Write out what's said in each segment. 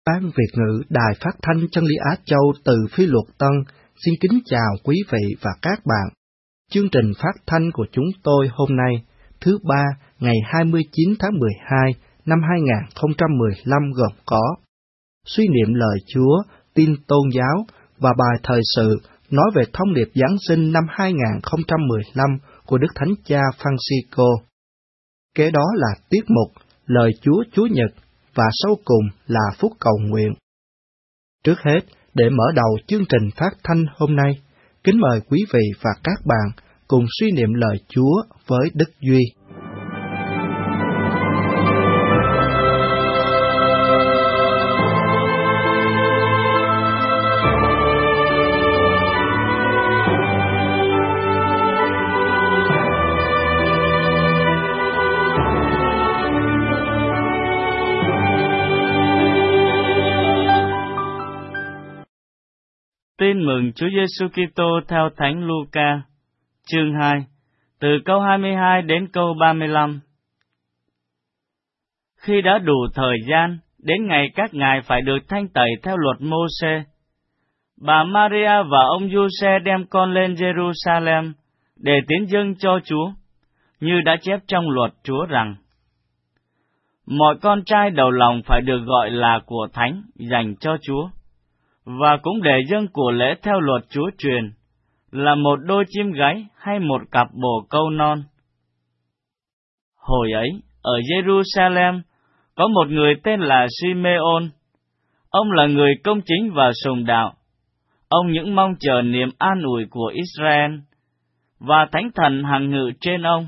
Ban Việt ngữ Đài Phát thanh Chân lý Á Châu từ Phi Luật Tân xin kính chào quý vị và các bạn. Chương trình phát thanh của chúng tôi hôm nay, thứ Ba, ngày 29 tháng 12 năm 2015 gồm có suy niệm lời Chúa, tin tôn giáo và bài thời sự nói về thông điệp Giáng sinh năm 2015 của Đức Thánh Cha Francisco. Kế đó là tiết mục Lời Chúa Chúa Nhật và sau cùng là phút cầu nguyện. Trước hết, để mở đầu chương trình phát thanh hôm nay, kính mời quý vị và các bạn cùng suy niệm lời Chúa với Đức Duy. Tin mừng Chúa Giêsu Kitô theo Thánh Luca, chương 2, từ câu 22 đến câu 35. Khi đã đủ thời gian, đến ngày các ngài phải được thanh tẩy theo luật Mô-sê, bà Maria và ông Giuse đem con lên Jerusalem để tiến dâng cho Chúa, như đã chép trong luật Chúa rằng: mọi con trai đầu lòng phải được gọi là của thánh dành cho Chúa, và cũng để dâng của lễ theo luật Chúa truyền, là một đôi chim gáy hay một cặp bồ câu non. Hồi ấy, ở Jerusalem, có một người tên là Simeon. Ông là người công chính và sùng đạo. Ông những mong chờ niềm an ủi của Israel, và Thánh Thần hằng ngự trên ông.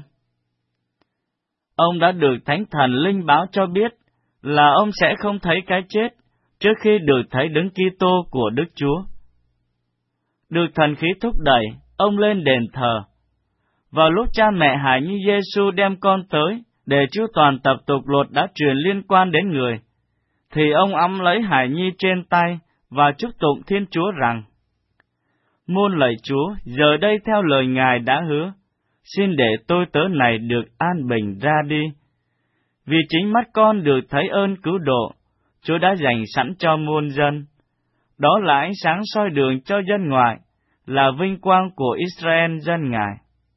Ông đã được Thánh Thần linh báo cho biết là ông sẽ không thấy cái chết trước khi được thấy Đấng Kitô của Đức Chúa. Được thần khí thúc đẩy, ông lên đền thờ. Vào lúc cha mẹ hài nhi Giêsu đem con tới để chu toàn tập tục luật đã truyền liên quan đến người, thì ông ẵm lấy hài nhi trên tay và chúc tụng Thiên Chúa rằng: muôn lạy Chúa, giờ đây theo lời Ngài đã hứa, xin để tôi tớ này được an bình ra đi. Vì chính mắt con được thấy ơn cứu độ Chúa đã dành sẵn cho muôn dân. Đó là ánh sáng soi đường cho dân ngoại, là vinh quang của Israel dân Ngài.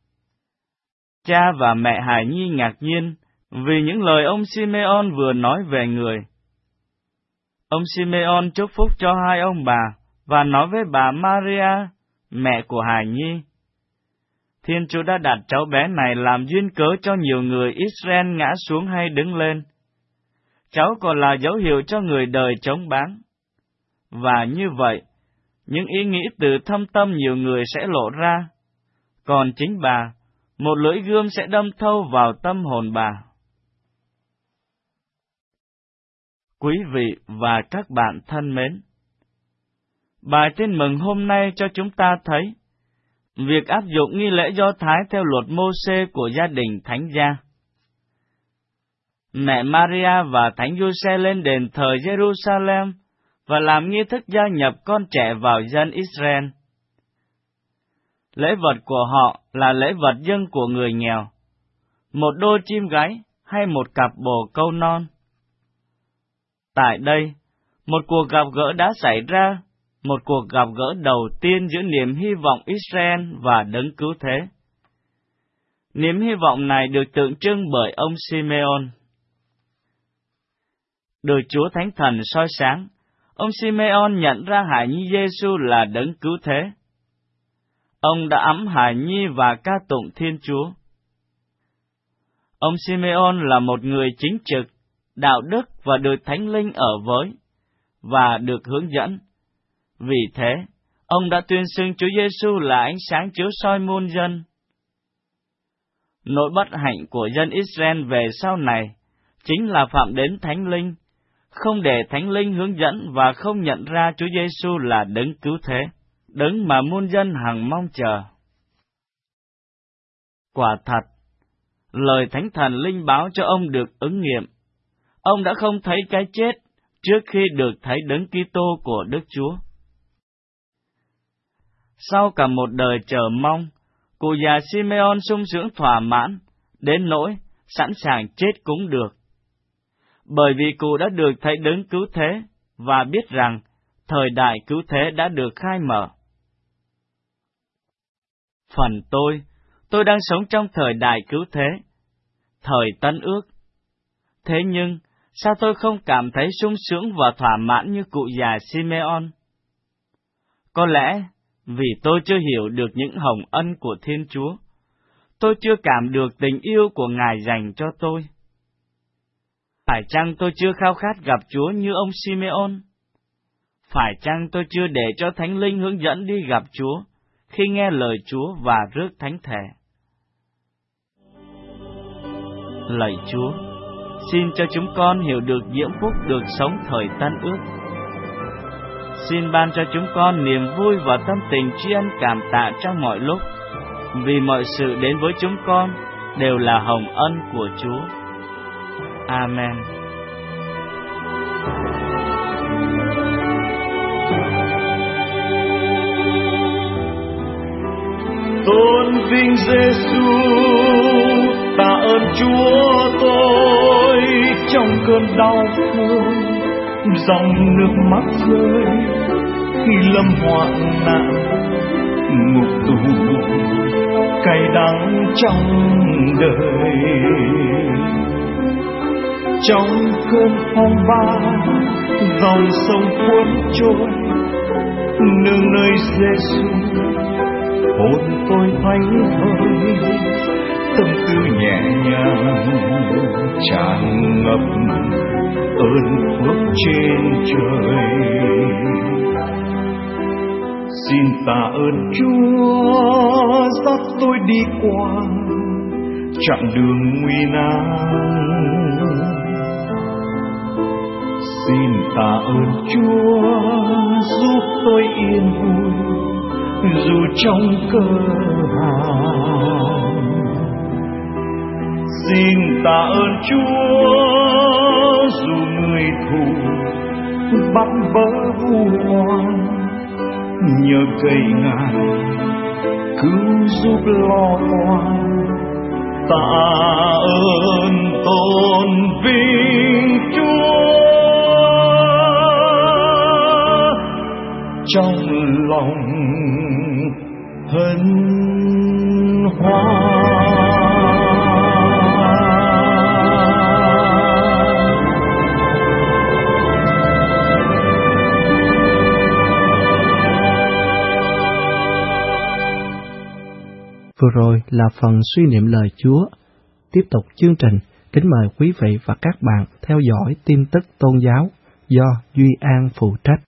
Cha và mẹ hài nhi ngạc nhiên vì những lời ông Simeon vừa nói về người. Ông Simeon chúc phúc cho hai ông bà và nói với bà Maria, mẹ của hài nhi: Thiên Chúa đã đặt cháu bé này làm duyên cớ cho nhiều người Israel ngã xuống hay đứng lên. Cháu còn là dấu hiệu cho người đời chống bán. Và như vậy, những ý nghĩ từ thâm tâm nhiều người sẽ lộ ra, còn chính bà, một lưỡi gươm sẽ đâm thâu vào tâm hồn bà. Quý vị và các bạn thân mến, bài tin mừng hôm nay cho chúng ta thấy việc áp dụng nghi lễ Do Thái theo luật Mô-sê của gia đình Thánh gia. Mẹ Maria và Thánh Giuse lên đền thờ Jerusalem và làm nghi thức gia nhập con trẻ vào dân Israel. Lễ vật của họ là lễ vật dâng của người nghèo, một đôi chim gáy hay một cặp bồ câu non. Tại đây, một cuộc gặp gỡ đã xảy ra, một cuộc gặp gỡ đầu tiên giữa niềm hy vọng Israel và Đấng Cứu Thế. Niềm hy vọng này được tượng trưng bởi ông Simeon. Được Chúa Thánh Thần soi sáng, ông Simeon nhận ra hài nhi Giêsu là Đấng Cứu Thế. Ông đã ẵm hài nhi và ca tụng Thiên Chúa. Ông Simeon là một người chính trực, đạo đức và được Thánh Linh ở với, và được hướng dẫn. Vì thế, ông đã tuyên xưng Chúa Giêsu là ánh sáng chiếu soi muôn dân. Nỗi bất hạnh của dân Israel về sau này chính là phạm đến Thánh Linh, không để Thánh Linh hướng dẫn và không nhận ra Chúa Giêsu là Đấng Cứu Thế, Đấng mà muôn dân hằng mong chờ. Quả thật, lời Thánh Thần linh báo cho ông được ứng nghiệm. Ông đã không thấy cái chết trước khi được thấy Đấng Kitô của Đức Chúa. Sau cả một đời chờ mong, cụ già Simeon sung sướng thỏa mãn, đến nỗi sẵn sàng chết cũng được. Bởi vì cụ đã được thấy Đấng Cứu Thế, và biết rằng thời đại cứu thế đã được khai mở. Phần tôi đang sống trong thời đại cứu thế, thời Tân Ước. Thế nhưng, sao tôi không cảm thấy sung sướng và thỏa mãn như cụ già Simeon? Có lẽ vì tôi chưa hiểu được những hồng ân của Thiên Chúa. Tôi chưa cảm được tình yêu của Ngài dành cho tôi. Phải chăng tôi chưa khao khát gặp Chúa như ông Simeon? Phải chăng tôi chưa để cho Thánh Linh hướng dẫn đi gặp Chúa khi nghe lời Chúa và rước thánh thể? Lạy Chúa, xin cho chúng con hiểu được diễm phúc được sống thời Tân Ước. Xin ban cho chúng con niềm vui và tâm tình tri ân cảm tạ trong mọi lúc, vì mọi sự đến với chúng con đều là hồng ân của Chúa. Amen. Tôn vinh Giêsu, tạ ơn Chúa tôi trong cơn đau thương, dòng nước mắt rơi khi lâm hoạn nạn, ngục tù cay đắng trong đời. Trong cơn phong ba, dòng sông cuốn trôi, nương nơi Giêsu hồn tôi thánh thơi, tâm tư nhẹ nhàng tràn ngập ơn phước trên trời. Xin tạ ơn Chúa dắt tôi đi qua chặng đường nguy nan. Xin tạ ơn Chúa giúp tôi yên vui dù trong cơ hàn. Xin tạ ơn Chúa dù người thù bắt bớ vu oan, nhờ cậy Ngài cứu giúp lo toan. Tạ ơn tôn vinh Chúa trong lòng hân hoan. Vừa rồi là phần suy niệm lời Chúa. Tiếp tục chương trình, kính mời quý vị và các bạn theo dõi tin tức tôn giáo do Duy An phụ trách.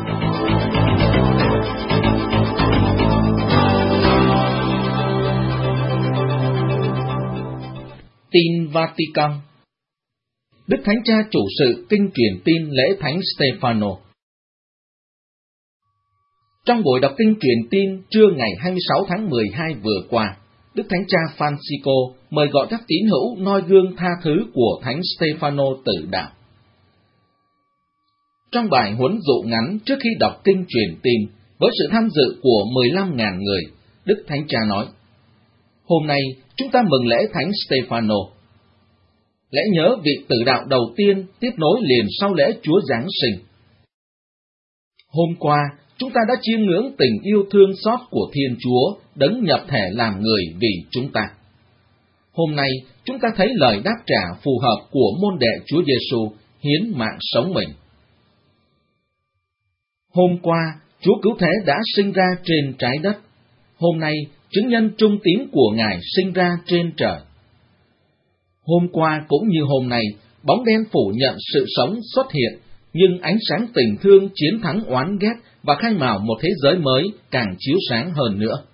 Tin Vatican. Đức Thánh Cha chủ sự kinh truyền tin lễ Thánh Stefano. Trong buổi đọc kinh truyền tin trưa ngày 26 tháng 12 vừa qua, Đức Thánh Cha Francisco mời gọi các tín hữu noi gương tha thứ của Thánh Stefano tử đạo. Trong bài huấn dụ ngắn trước khi đọc kinh truyền tin với sự tham dự của 15.000 người, Đức Thánh Cha nói: Hôm nay chúng ta mừng lễ Thánh Stefano, lễ nhớ vị tử đạo đầu tiên tiếp nối liền sau lễ Chúa Giáng sinh. Hôm qua, chúng ta đã chiêm ngưỡng tình yêu thương xót của Thiên Chúa đấng nhập thể làm người vì chúng ta. Hôm nay, chúng ta thấy lời đáp trả phù hợp của môn đệ Chúa Giêsu hiến mạng sống mình. Hôm qua, Chúa Cứu Thế đã sinh ra trên trái đất. Hôm nay, chứng nhân trung tín của Ngài sinh ra trên trời. Hôm qua cũng như hôm nay, bóng đen phủ nhận sự sống xuất hiện, nhưng ánh sáng tình thương chiến thắng oán ghét và khai mào một thế giới mới càng chiếu sáng hơn nữa.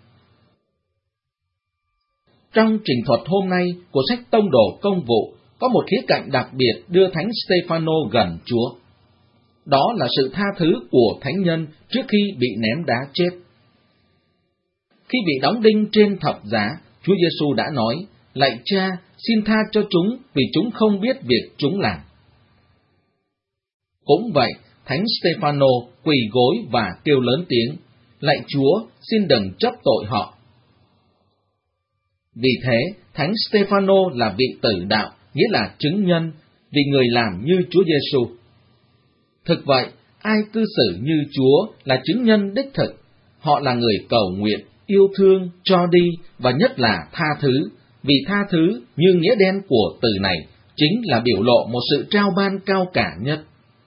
Trong trình thuật hôm nay của sách Tông Đồ Công vụ có một khía cạnh đặc biệt đưa Thánh Stefano gần Chúa. Đó là sự tha thứ của thánh nhân trước khi bị ném đá chết. Khi bị đóng đinh trên thập giá, Chúa Giêsu đã nói: Lạy Cha, xin tha cho chúng vì chúng không biết việc chúng làm. Cũng vậy, Thánh Stefano quỳ gối và kêu lớn tiếng: Lạy Chúa, xin đừng chấp tội họ. Vì thế, Thánh Stefano là vị tử đạo, nghĩa là chứng nhân, vì người làm như Chúa Giêsu. Thực vậy, ai cư xử như Chúa là chứng nhân đích thực. Họ là người cầu nguyện, yêu thương, cho đi và nhất là tha thứ, vì tha thứ như nghĩa đen của từ này chính là biểu lộ một sự trao ban cao cả nhất.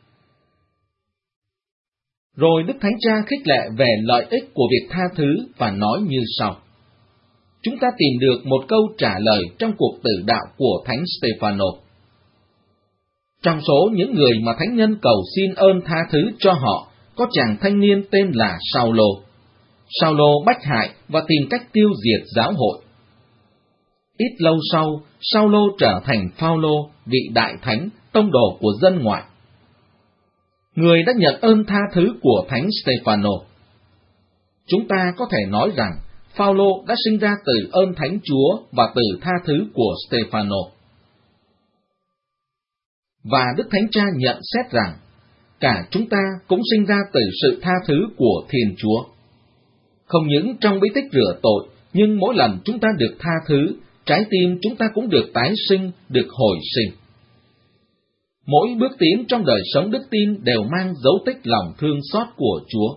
Rồi Đức Thánh Cha khích lệ về lợi ích của việc tha thứ và nói như sau. Chúng ta tìm được một câu trả lời trong cuộc tử đạo của Thánh Stefano. Trong số những người mà Thánh Nhân cầu xin ơn tha thứ cho họ, có chàng thanh niên tên là Saulo. Saulo bách hại và tìm cách tiêu diệt giáo hội. Ít lâu sau, Saulo trở thành Phao-lô, vị đại thánh, tông đồ của dân ngoại. Người đã nhận ơn tha thứ của Thánh Stefano. Chúng ta có thể nói rằng Phao-lô đã sinh ra từ ơn Thánh Chúa và từ tha thứ của Stefano. Và Đức Thánh Cha nhận xét rằng cả chúng ta cũng sinh ra từ sự tha thứ của Thiên Chúa. Không những trong bí tích rửa tội, nhưng mỗi lần chúng ta được tha thứ, trái tim chúng ta cũng được tái sinh, được hồi sinh. Mỗi bước tiến trong đời sống đức tin đều mang dấu tích lòng thương xót của Chúa.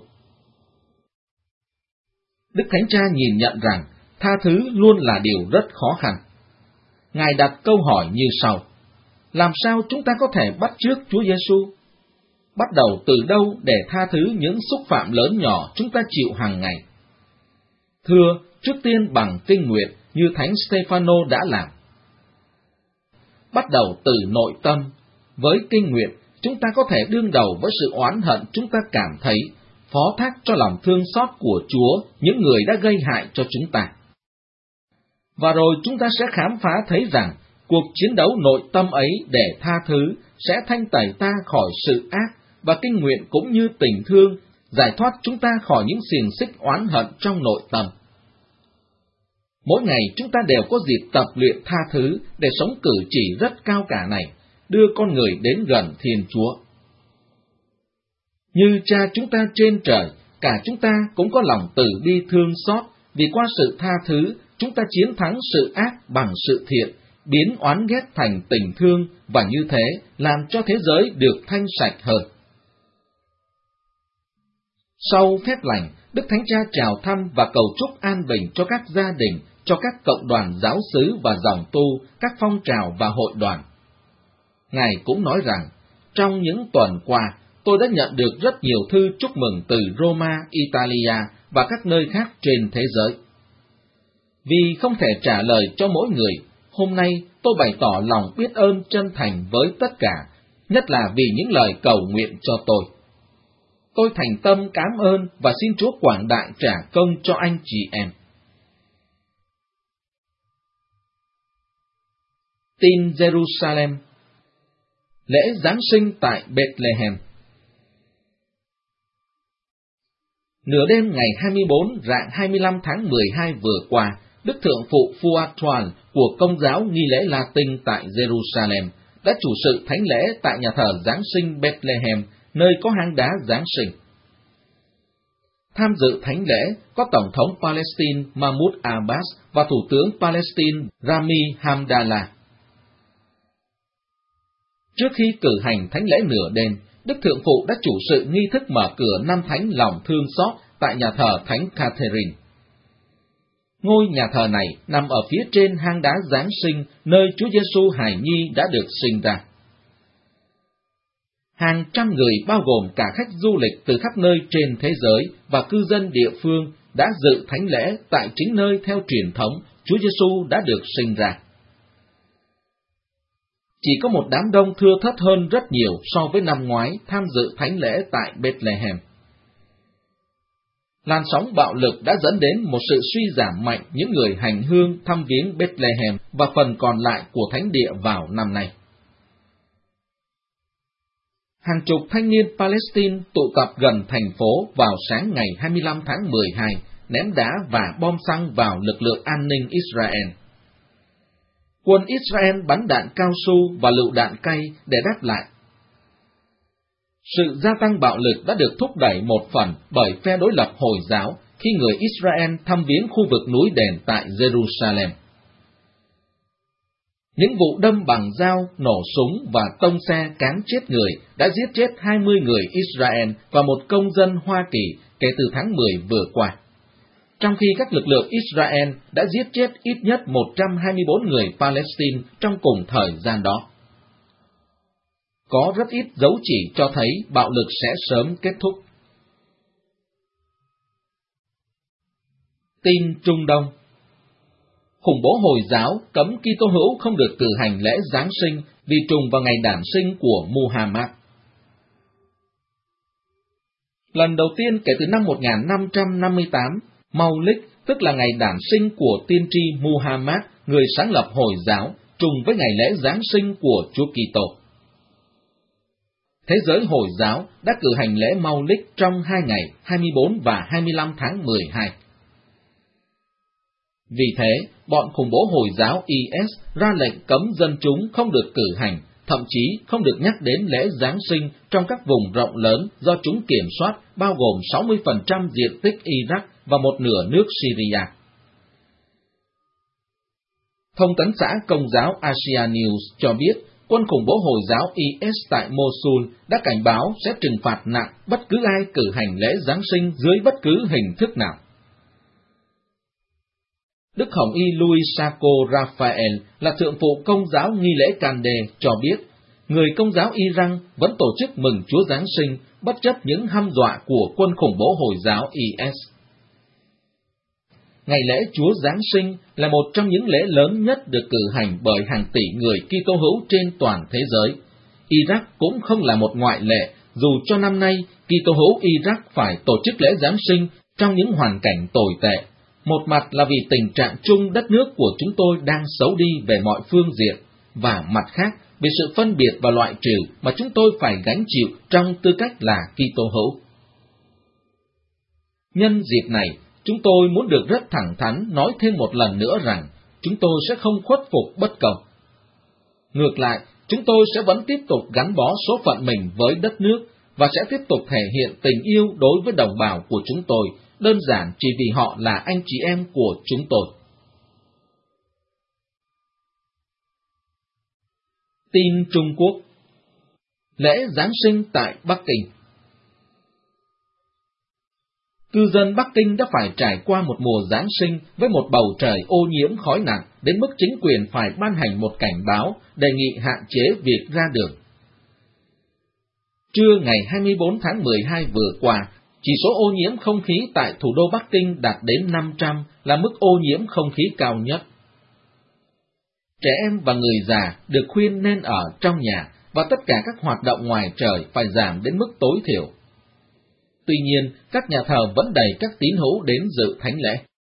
Đức Thánh Cha nhìn nhận rằng tha thứ luôn là điều rất khó khăn. Ngài đặt câu hỏi như sau: làm sao chúng ta có thể bắt chước Chúa Giêsu? Bắt đầu từ đâu để tha thứ những xúc phạm lớn nhỏ chúng ta chịu hàng ngày? Thưa, trước tiên bằng kinh nguyện như Thánh Stefano đã làm. Bắt đầu từ nội tâm, với kinh nguyện chúng ta có thể đương đầu với sự oán hận chúng ta cảm thấy, phó thác cho lòng thương xót của Chúa những người đã gây hại cho chúng ta. Và rồi chúng ta sẽ khám phá thấy rằng cuộc chiến đấu nội tâm ấy để tha thứ sẽ thanh tẩy ta khỏi sự ác, và kinh nguyện cũng như tình thương giải thoát chúng ta khỏi những xiềng xích oán hận trong nội tâm. Mỗi ngày chúng ta đều có dịp tập luyện tha thứ để sống cử chỉ rất cao cả này, đưa con người đến gần Thiên Chúa. Như Cha chúng ta trên trời, cả chúng ta cũng có lòng từ bi thương xót, vì qua sự tha thứ, chúng ta chiến thắng sự ác bằng sự thiện, biến oán ghét thành tình thương, và như thế làm cho thế giới được thanh sạch hơn. Sau phép lành, Đức Thánh Cha chào thăm và cầu chúc an bình cho các gia đình, cho các cộng đoàn giáo xứ và dòng tu, các phong trào và hội đoàn. Ngài cũng nói rằng, trong những tuần qua, tôi đã nhận được rất nhiều thư chúc mừng từ Roma, Italia và các nơi khác trên thế giới. Vì không thể trả lời cho mỗi người, hôm nay tôi bày tỏ lòng biết ơn chân thành với tất cả, nhất là vì những lời cầu nguyện cho tôi. Tôi thành tâm cảm ơn và xin Chúa quảng đại trả công cho anh chị em. Tin Jerusalem. Lễ Giáng sinh tại Bethlehem. Nửa đêm ngày 24 rạng 25 tháng 12 vừa qua, Đức Thượng phụ Fuatuan của Công giáo nghi lễ Latin tại Jerusalem đã chủ sự thánh lễ tại nhà thờ Giáng sinh Bethlehem, nơi có hang đá Giáng sinh. Tham dự thánh lễ có Tổng thống Palestine Mahmoud Abbas và Thủ tướng Palestine Rami Hamdallah. Trước khi cử hành thánh lễ nửa đêm, Đức Thượng phụ đã chủ sự nghi thức mở cửa năm thánh lòng thương xót tại nhà thờ Thánh Catherine. Ngôi nhà thờ này nằm ở phía trên hang đá Giáng sinh, nơi Chúa Giêsu hài nhi đã được sinh ra. Hàng trăm người bao gồm cả khách du lịch từ khắp nơi trên thế giới và cư dân địa phương đã dự thánh lễ tại chính nơi theo truyền thống Chúa Giêsu đã được sinh ra. Chỉ có một đám đông thưa thớt hơn rất nhiều so với năm ngoái tham dự thánh lễ tại Bethlehem. Làn sóng bạo lực đã dẫn đến một sự suy giảm mạnh những người hành hương thăm viếng Bethlehem và phần còn lại của thánh địa vào năm nay. Hàng chục thanh niên Palestine tụ tập gần thành phố vào sáng ngày 25 tháng 12, ném đá và bom xăng vào lực lượng an ninh Israel. Quân Israel bắn đạn cao su và lựu đạn cay để đáp lại. Sự gia tăng bạo lực đã được thúc đẩy một phần bởi phe đối lập Hồi giáo khi người Israel thăm viếng khu vực núi đền tại Jerusalem. Những vụ đâm bằng dao, nổ súng và tông xe cán chết người đã giết chết 20 người Israel và một công dân Hoa Kỳ kể từ tháng 10 vừa qua, trong khi các lực lượng Israel đã giết chết ít nhất 124 người Palestine trong cùng thời gian đó. Có rất ít dấu chỉ cho thấy bạo lực sẽ sớm kết thúc. Tin Trung Đông. Khủng bố Hồi giáo cấm Kitô hữu không được cử hành lễ Giáng sinh vì trùng vào ngày đản sinh của Muhammad. Lần đầu tiên kể từ năm 1558, Maulid, tức là ngày đản sinh của tiên tri Muhammad, người sáng lập Hồi giáo, trùng với ngày lễ Giáng sinh của Chúa Kitô. Thế giới Hồi giáo đã cử hành lễ Maulid trong 2 ngày 24 và 25 tháng 12. Vì thế, bọn khủng bố Hồi giáo IS ra lệnh cấm dân chúng không được cử hành, thậm chí không được nhắc đến lễ Giáng sinh trong các vùng rộng lớn do chúng kiểm soát, bao gồm 60% diện tích Iraq và một nửa nước Syria. Thông tấn xã Công giáo Asia News cho biết, quân khủng bố Hồi giáo IS tại Mosul đã cảnh báo sẽ trừng phạt nặng bất cứ ai cử hành lễ Giáng sinh dưới bất cứ hình thức nào. Đức Hồng Y Louis Sacco Raphael là thượng phụ Công giáo nghi lễ Cande cho biết, người Công giáo Iran vẫn tổ chức mừng Chúa Giáng sinh bất chấp những hăm dọa của quân khủng bố Hồi giáo IS. Ngày lễ Chúa Giáng sinh là một trong những lễ lớn nhất được cử hành bởi hàng tỷ người Kitô hữu trên toàn thế giới. Iraq cũng không là một ngoại lệ, dù cho năm nay Kitô hữu Iraq phải tổ chức lễ Giáng sinh trong những hoàn cảnh tồi tệ. Một mặt là vì tình trạng chung đất nước của chúng tôi đang xấu đi về mọi phương diện, và mặt khác vì sự phân biệt và loại trừ mà chúng tôi phải gánh chịu trong tư cách là Kitô hữu. Nhân dịp này, chúng tôi muốn được rất thẳng thắn nói thêm một lần nữa rằng chúng tôi sẽ không khuất phục bất công. Ngược lại, chúng tôi sẽ vẫn tiếp tục gắn bó số phận mình với đất nước và sẽ tiếp tục thể hiện tình yêu đối với đồng bào của chúng tôi, đơn giản chỉ vì họ là anh chị em của chúng tôi. Tin Trung Quốc. Lễ Giáng sinh tại Bắc Kinh. Cư dân Bắc Kinh đã phải trải qua một mùa Giáng sinh với một bầu trời ô nhiễm khói nặng đến mức chính quyền phải ban hành một cảnh báo đề nghị hạn chế việc ra đường. Trưa ngày 24 tháng 12 vừa qua, chỉ số ô nhiễm không khí tại thủ đô Bắc Kinh đạt đến 500, là mức ô nhiễm không khí cao nhất. Trẻ em và người già được khuyên nên ở trong nhà và tất cả các hoạt động ngoài trời phải giảm đến mức tối thiểu. Tuy nhiên, các nhà thờ vẫn đầy các tín hữu đến dự thánh lễ.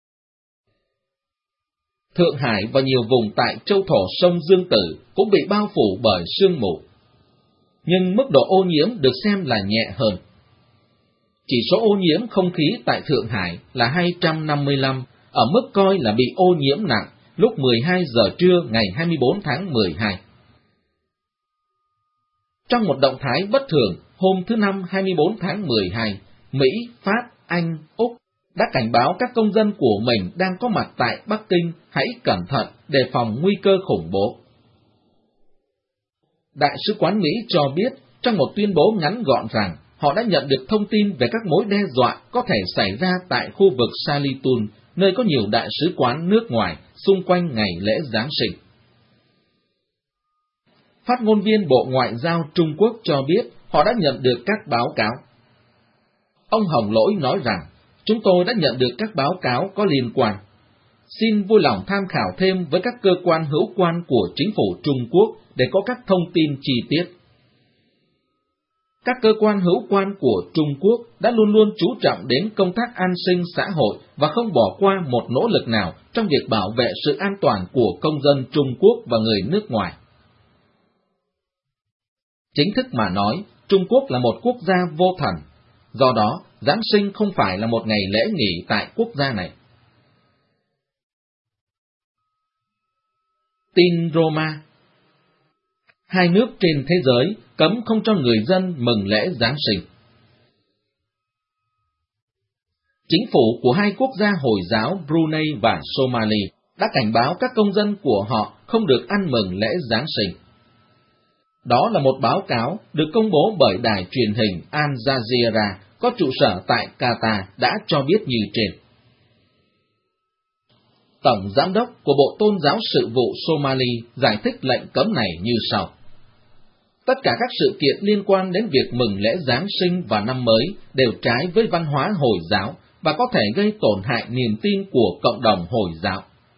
Thượng Hải và nhiều vùng tại châu thổ sông Dương Tử cũng bị bao phủ bởi sương mù. Nhưng mức độ ô nhiễm được xem là nhẹ hơn. Chỉ số ô nhiễm không khí tại Thượng Hải là 255, ở mức coi là bị ô nhiễm nặng lúc 12 giờ trưa ngày 24 tháng 12. Trong một động thái bất thường, hôm thứ Năm 24 tháng 12, Mỹ, Pháp, Anh, Úc đã cảnh báo các công dân của mình đang có mặt tại Bắc Kinh hãy cẩn thận đề phòng nguy cơ khủng bố. Đại sứ quán Mỹ cho biết trong một tuyên bố ngắn gọn rằng họ đã nhận được thông tin về các mối đe dọa có thể xảy ra tại khu vực Sanlitun, nơi có nhiều đại sứ quán nước ngoài xung quanh ngày lễ Giáng sinh. Phát ngôn viên Bộ Ngoại giao Trung Quốc cho biết họ đã nhận được các báo cáo. Ông Hồng Lỗi nói rằng, chúng tôi đã nhận được các báo cáo có liên quan. Xin vui lòng tham khảo thêm với các cơ quan hữu quan của chính phủ Trung Quốc để có các thông tin chi tiết. Các cơ quan hữu quan của Trung Quốc đã luôn luôn chú trọng đến công tác an sinh xã hội và không bỏ qua một nỗ lực nào trong việc bảo vệ sự an toàn của công dân Trung Quốc và người nước ngoài. Chính thức mà nói, Trung Quốc là một quốc gia vô thần, do đó Giáng sinh không phải là một ngày lễ nghỉ tại quốc gia này. Tin Roma. Hai nước trên thế giới cấm không cho người dân mừng lễ Giáng sinh. Chính phủ của hai quốc gia Hồi giáo Brunei và Somali đã cảnh báo các công dân của họ không được ăn mừng lễ Giáng sinh. Đó là một báo cáo được công bố bởi đài truyền hình Al Jazeera có trụ sở tại Qatar đã cho biết như trên. Tổng Giám đốc của Bộ Tôn giáo Sự vụ Somali giải thích lệnh cấm này như sau. Tất cả các sự kiện liên quan đến việc mừng lễ Giáng sinh và năm mới đều trái với văn hóa Hồi giáo và có thể gây tổn hại niềm tin của cộng đồng Hồi giáo.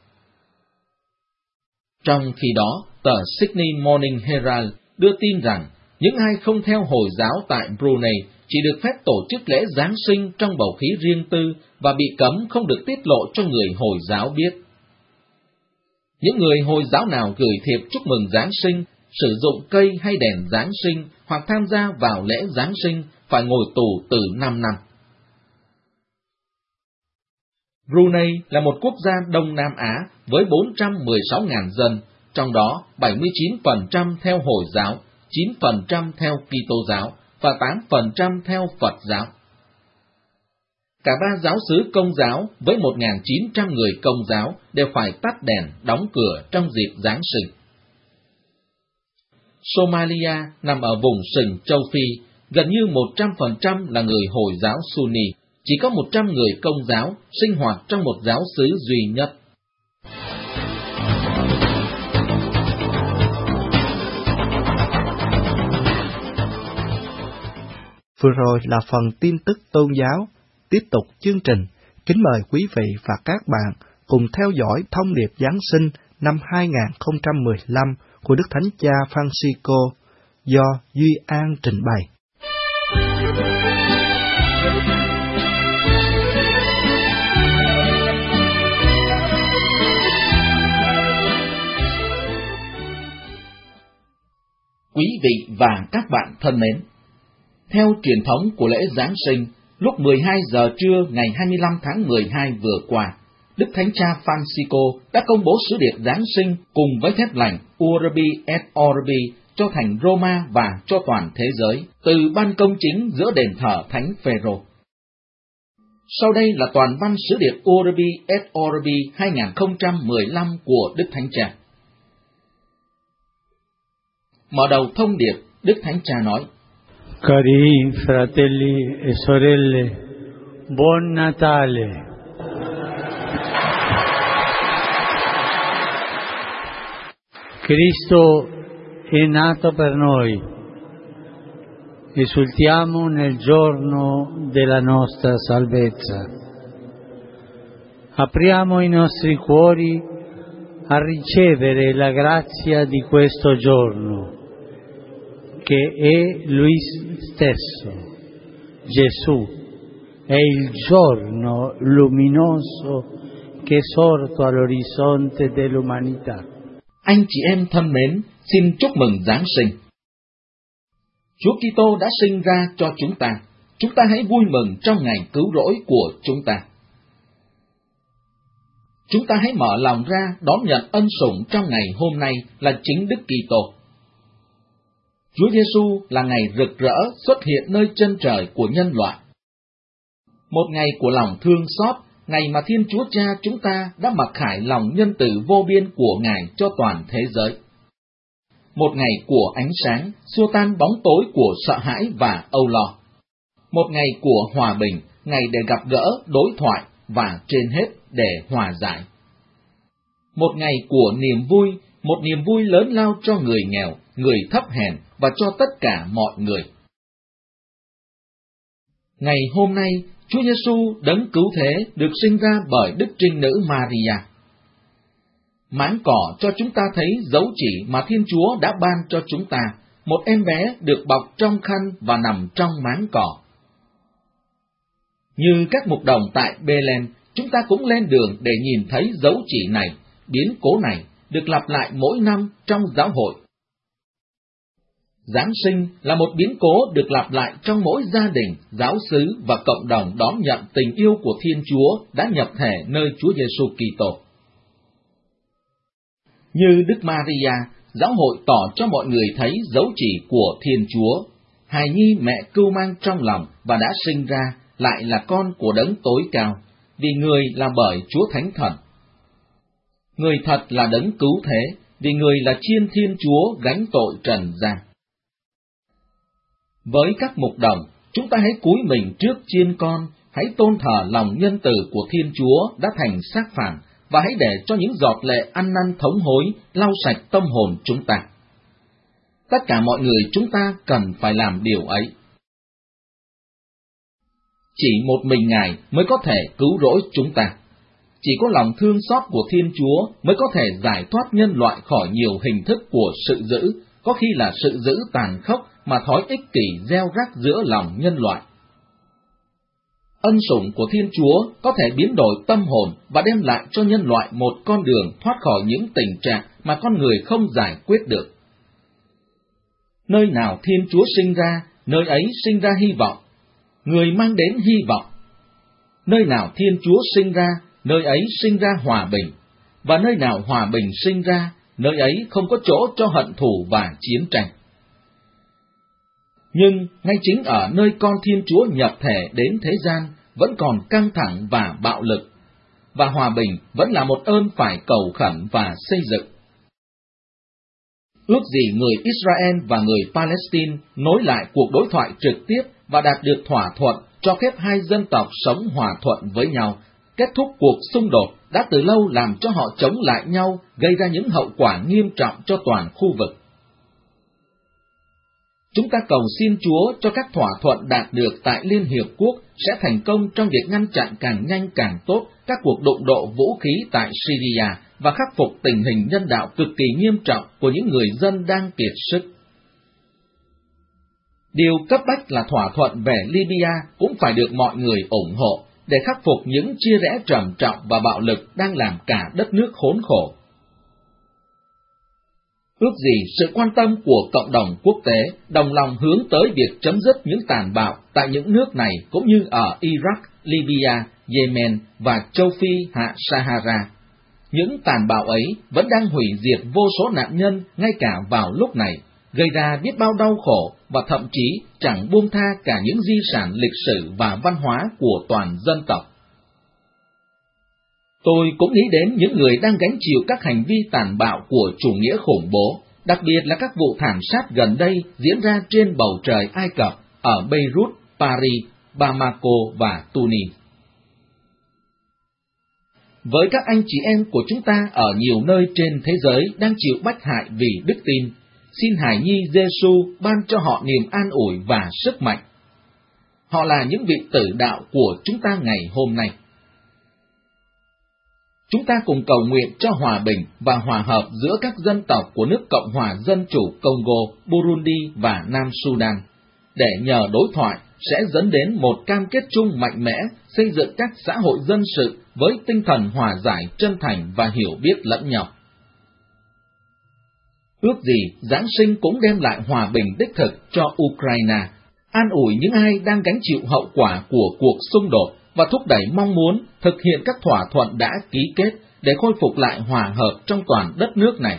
Trong khi đó, tờ Sydney Morning Herald đưa tin rằng những ai không theo Hồi giáo tại Brunei chỉ được phép tổ chức lễ Giáng sinh trong bầu khí riêng tư và bị cấm không được tiết lộ cho người Hồi giáo biết. Những người Hồi giáo nào gửi thiệp chúc mừng Giáng sinh, sử dụng cây hay đèn Giáng sinh hoặc tham gia vào lễ Giáng sinh phải ngồi tù từ 5 năm. Brunei là một quốc gia Đông Nam Á với 416.000 dân, trong đó 79% theo Hồi giáo, 9% theo Kitô giáo và 8% theo Phật giáo. Cả ba giáo xứ Công giáo với 1.900 người Công giáo đều phải tắt đèn, đóng cửa trong dịp Giáng sinh. Somalia nằm ở vùng sừng châu Phi, gần như 100% là người Hồi giáo Sunni, chỉ có 100 người Công giáo sinh hoạt trong một giáo xứ duy nhất. Vừa rồi là phần tin tức tôn giáo. Tiếp tục chương trình, kính mời quý vị và các bạn cùng theo dõi thông điệp Giáng sinh năm 2015 của Đức Thánh Cha Francisco do Duy An trình bày. Quý vị và các bạn thân mến, theo truyền thống của lễ Giáng sinh, lúc 12 giờ trưa ngày 25 tháng 12 vừa qua, Đức Thánh Cha Francisco đã công bố sứ điệp Giáng sinh cùng với thép lành Urbi et Orbi cho thành Roma và cho toàn thế giới, từ ban công chính giữa đền thờ Thánh Phêrô. Sau đây là toàn văn sứ điệp Urbi et Orbi 2015 của Đức Thánh Cha. Mở đầu thông điệp, Đức Thánh Cha nói: Cari fratelli e sorelle, buon Natale. Cristo è nato per noi. Esultiamo nel giorno della nostra salvezza. Apriamo i nostri cuori a ricevere la grazia di questo giorno, che è Lui stesso, Gesù, è il giorno luminoso che è sorto all'orizzonte dell'umanità. Anh chị em thân mến, xin chúc mừng Giáng sinh. Chúa Kitô đã sinh ra cho chúng ta hãy vui mừng trong ngày cứu rỗi của chúng ta. Chúng ta hãy mở lòng ra đón nhận ân sủng trong ngày hôm nay là chính Đức Kitô. Chúa Giêsu là ngày rực rỡ xuất hiện nơi chân trời của nhân loại. Một ngày của lòng thương xót, ngày mà Thiên Chúa Cha chúng ta đã mặc khải lòng nhân từ vô biên của Ngài cho toàn thế giới. Một ngày của ánh sáng, xua tan bóng tối của sợ hãi và âu lo. Một ngày của hòa bình, ngày để gặp gỡ, đối thoại và trên hết để hòa giải. Một ngày của niềm vui, một niềm vui lớn lao cho người nghèo, người thấp hèn và cho tất cả mọi người. Ngày hôm nay, Chúa Giêsu đấng cứu thế được sinh ra bởi Đức Trinh Nữ Maria. Máng cỏ cho chúng ta thấy dấu chỉ mà Thiên Chúa đã ban cho chúng ta, một em bé được bọc trong khăn và nằm trong máng cỏ. Như các mục đồng tại Bethlehem, chúng ta cũng lên đường để nhìn thấy dấu chỉ này, biến cố này được lặp lại mỗi năm trong giáo hội. Giáng sinh là một biến cố được lặp lại trong mỗi gia đình, giáo xứ và cộng đồng đón nhận tình yêu của Thiên Chúa đã nhập thể nơi Chúa Giêsu Kitô. Như Đức Maria, giáo hội tỏ cho mọi người thấy dấu chỉ của Thiên Chúa. Hài nhi mẹ cưu mang trong lòng và đã sinh ra lại là con của Đấng tối cao, vì người là bởi Chúa Thánh Thần. Người thật là đấng cứu thế, vì người là chiên Thiên Chúa gánh tội trần gian. Với các mục đồng, chúng ta hãy cúi mình trước chiên con, hãy tôn thờ lòng nhân từ của Thiên Chúa đã thành xác phản, và hãy để cho những giọt lệ ăn năn thống hối lau sạch tâm hồn chúng ta. Tất cả mọi người chúng ta cần phải làm điều ấy. Chỉ một mình Ngài mới có thể cứu rỗi chúng ta. Chỉ có lòng thương xót của Thiên Chúa mới có thể giải thoát nhân loại khỏi nhiều hình thức của sự dữ, có khi là sự dữ tàn khốc mà thói ích kỷ gieo rắc giữa lòng nhân loại. Ân sủng của Thiên Chúa có thể biến đổi tâm hồn và đem lại cho nhân loại một con đường thoát khỏi những tình trạng mà con người không giải quyết được. Nơi nào Thiên Chúa sinh ra, nơi ấy sinh ra hy vọng. Người mang đến hy vọng. Nơi nào Thiên Chúa sinh ra, nơi ấy sinh ra hòa bình. Và nơi nào hòa bình sinh ra, nơi ấy không có chỗ cho hận thù và chiến tranh. Nhưng ngay chính ở nơi con Thiên Chúa nhập thể đến thế gian, vẫn còn căng thẳng và bạo lực, và hòa bình vẫn là một ơn phải cầu khẩn và xây dựng. Ước gì người Israel và người Palestine nối lại cuộc đối thoại trực tiếp và đạt được thỏa thuận cho phép hai dân tộc sống hòa thuận với nhau, kết thúc cuộc xung đột đã từ lâu làm cho họ chống lại nhau, gây ra những hậu quả nghiêm trọng cho toàn khu vực. Chúng ta cầu xin Chúa cho các thỏa thuận đạt được tại Liên Hiệp Quốc sẽ thành công trong việc ngăn chặn càng nhanh càng tốt các cuộc đụng độ vũ khí tại Syria và khắc phục tình hình nhân đạo cực kỳ nghiêm trọng của những người dân đang kiệt sức. Điều cấp bách là thỏa thuận về Libya cũng phải được mọi người ủng hộ để khắc phục những chia rẽ trầm trọng và bạo lực đang làm cả đất nước khốn khổ. Ước gì sự quan tâm của cộng đồng quốc tế đồng lòng hướng tới việc chấm dứt những tàn bạo tại những nước này cũng như ở Iraq, Libya, Yemen và châu Phi hạ Sahara. Những tàn bạo ấy vẫn đang hủy diệt vô số nạn nhân ngay cả vào lúc này, gây ra biết bao đau khổ và thậm chí chẳng buông tha cả những di sản lịch sử và văn hóa của toàn dân tộc. Tôi cũng nghĩ đến những người đang gánh chịu các hành vi tàn bạo của chủ nghĩa khủng bố, đặc biệt là các vụ thảm sát gần đây diễn ra trên bầu trời Ai Cập, ở Beirut, Paris, Bamako và Tunis. Với các anh chị em của chúng ta ở nhiều nơi trên thế giới đang chịu bách hại vì đức tin, xin Hài Nhi Giêsu ban cho họ niềm an ủi và sức mạnh. Họ là những vị tử đạo của chúng ta ngày hôm nay. Chúng ta cùng cầu nguyện cho hòa bình và hòa hợp giữa các dân tộc của nước Cộng hòa Dân chủ Congo, Burundi và Nam Sudan, để nhờ đối thoại sẽ dẫn đến một cam kết chung mạnh mẽ xây dựng các xã hội dân sự với tinh thần hòa giải, chân thành và hiểu biết lẫn nhau. Ước gì Giáng sinh cũng đem lại hòa bình đích thực cho Ukraine, an ủi những ai đang gánh chịu hậu quả của cuộc xung đột và thúc đẩy mong muốn thực hiện các thỏa thuận đã ký kết để khôi phục lại hòa hợp trong toàn đất nước này.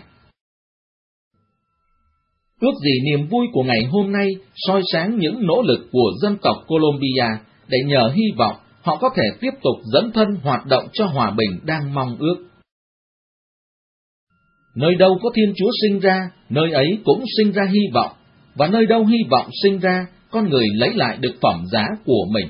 Ước gì niềm vui của ngày hôm nay soi sáng những nỗ lực của dân tộc Colombia để nhờ hy vọng họ có thể tiếp tục dấn thân hoạt động cho hòa bình đang mong ước. Nơi đâu có Thiên Chúa sinh ra, nơi ấy cũng sinh ra hy vọng, và nơi đâu hy vọng sinh ra, con người lấy lại được phẩm giá của mình.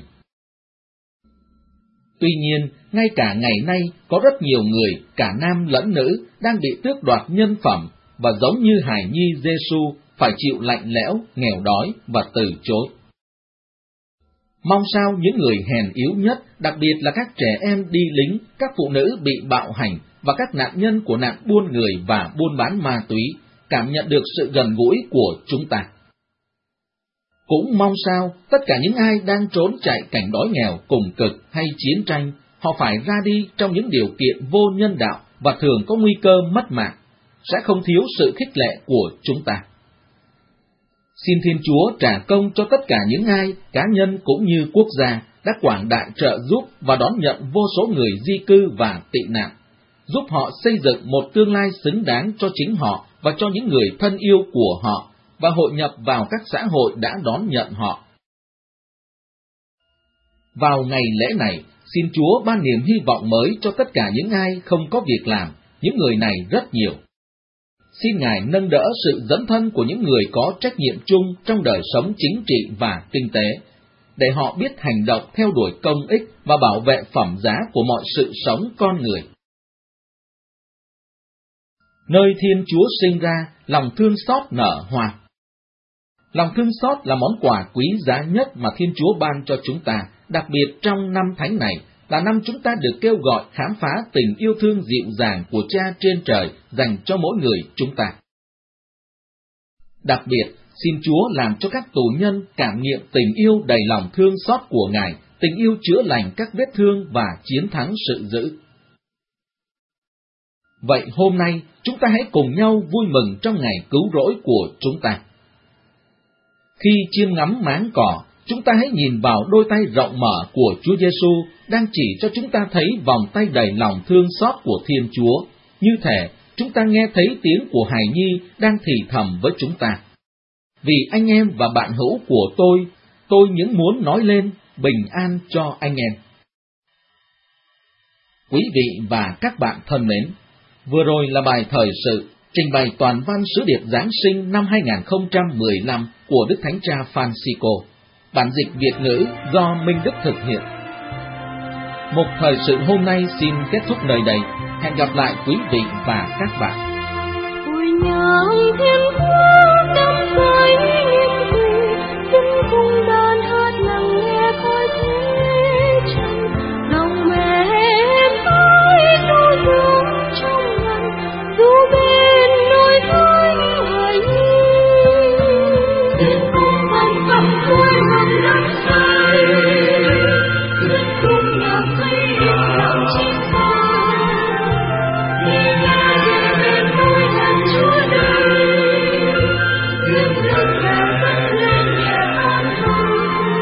Tuy nhiên, ngay cả ngày nay có rất nhiều người, cả nam lẫn nữ, đang bị tước đoạt nhân phẩm và giống như Hài Nhi Giêsu phải chịu lạnh lẽo, nghèo đói và từ chối. Mong sao những người hèn yếu nhất, đặc biệt là các trẻ em đi lính, các phụ nữ bị bạo hành và các nạn nhân của nạn buôn người và buôn bán ma túy cảm nhận được sự gần gũi của chúng ta. Cũng mong sao tất cả những ai đang trốn chạy cảnh đói nghèo, cùng cực hay chiến tranh, họ phải ra đi trong những điều kiện vô nhân đạo và thường có nguy cơ mất mạng, sẽ không thiếu sự khích lệ của chúng ta. Xin Thiên Chúa trả công cho tất cả những ai, cá nhân cũng như quốc gia, đã quảng đại trợ giúp và đón nhận vô số người di cư và tị nạn, giúp họ xây dựng một tương lai xứng đáng cho chính họ và cho những người thân yêu của họ, và hội nhập vào các xã hội đã đón nhận họ. Vào ngày lễ này, xin Chúa ban niềm hy vọng mới cho tất cả những ai không có việc làm, những người này rất nhiều. Xin Ngài nâng đỡ sự dấn thân của những người có trách nhiệm chung trong đời sống chính trị và kinh tế, để họ biết hành động theo đuổi công ích và bảo vệ phẩm giá của mọi sự sống con người. Nơi Thiên Chúa sinh ra, lòng thương xót nở hoa. Lòng thương xót là món quà quý giá nhất mà Thiên Chúa ban cho chúng ta, đặc biệt trong năm Thánh này, là năm chúng ta được kêu gọi khám phá tình yêu thương dịu dàng của Cha trên trời dành cho mỗi người chúng ta. Đặc biệt, xin Chúa làm cho các tù nhân cảm nghiệm tình yêu đầy lòng thương xót của Ngài, tình yêu chữa lành các vết thương và chiến thắng sự dữ. Vậy hôm nay, chúng ta hãy cùng nhau vui mừng trong ngày cứu rỗi của chúng ta. Khi chiêm ngắm máng cỏ, chúng ta hãy nhìn vào đôi tay rộng mở của Chúa Giêsu đang chỉ cho chúng ta thấy vòng tay đầy lòng thương xót của Thiên Chúa. Như thể chúng ta nghe thấy tiếng của hài nhi đang thì thầm với chúng ta. Vì anh em và bạn hữu của tôi những muốn nói lên bình an cho anh em. Quý vị và các bạn thân mến, vừa rồi là bài thời sự trình bày toàn văn sứ điệp Giáng sinh năm 2015 của Đức Thánh Cha Francisco. Bản dịch Việt ngữ do Minh Đức thực hiện. Mục thời sự hôm nay xin kết thúc nơi đây. Hẹn gặp lại quý vị và các bạn. Ôi nhang thiên quốc đắm say niềm vui, xin cùng đàn hát lắng nghe khói thế trăng. Lòng mẹ em ơi tôi thương trong ngần, dù bên nỗi thánh hài nhi. Xin cùng vang vọng cuối lòng đắm say, xin cùng nhạc say yên lòng trên xa. Vì nhà đến nỗi thân Chúa đời, dường dần là dâng lên nhẹ an vui.